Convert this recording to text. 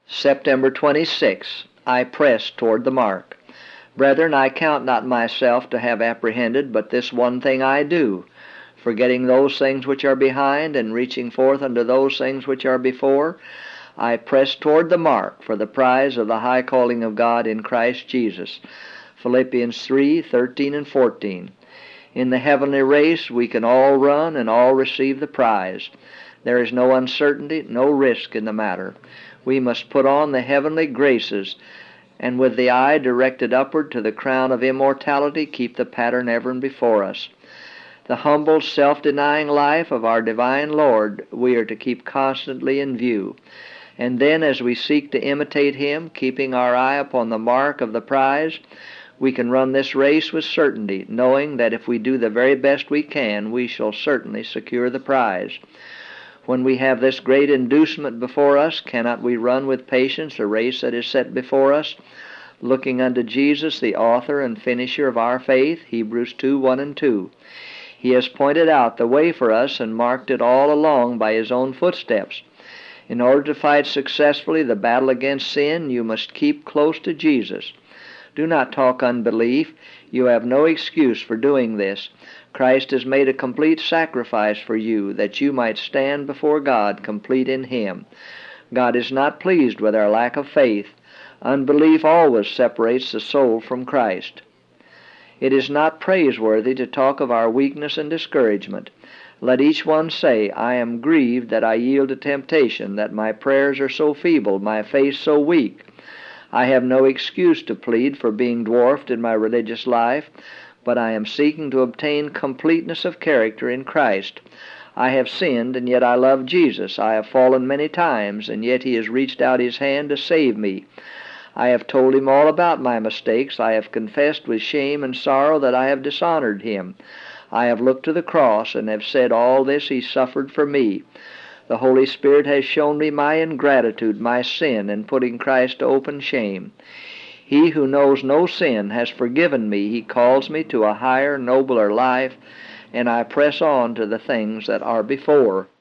September 26. I press toward the mark. Brethren, I count not myself to have apprehended, but this one thing I do, forgetting those things which are behind, and reaching forth unto those things which are before, I press toward the mark for the prize of the high calling of God in Christ Jesus. Philippians 3:13 and 14. In the heavenly race we can all run and all receive the prize. There is no uncertainty, no risk in the matter. We must put on the heavenly graces, and with the eye directed upward to the crown of immortality, keep the pattern ever before us. The humble, self-denying life of our divine Lord we are to keep constantly in view. And then, as we seek to imitate Him, keeping our eye upon the mark of the prize, we can run this race with certainty, knowing that if we do the very best we can, we shall certainly secure the prize. When we have this great inducement before us, cannot we run with patience a race that is set before us, looking unto Jesus, the author and finisher of our faith, Hebrews 2:1 and 2. He has pointed out the way for us and marked it all along by His own footsteps. In order to fight successfully the battle against sin, you must keep close to Jesus. Do not talk unbelief. You have no excuse for doing this. Christ has made a complete sacrifice for you, that you might stand before God complete in Him. God is not pleased with our lack of faith. Unbelief always separates the soul from Christ. It is not praiseworthy to talk of our weakness and discouragement. Let each one say, I am grieved that I yield to temptation, that my prayers are so feeble, my faith so weak. I have no excuse to plead for being dwarfed in my religious life, but I am seeking to obtain completeness of character in Christ. I have sinned, and yet I love Jesus. I have fallen many times, and yet He has reached out His hand to save me. I have told Him all about my mistakes. I have confessed with shame and sorrow that I have dishonored Him. I have looked to the cross and have said, all this He suffered for me. The Holy Spirit has shown me my ingratitude, my sin, in putting Christ to open shame. He who knows no sin has forgiven me. He calls me to a higher, nobler life, and I press on to the things that are before.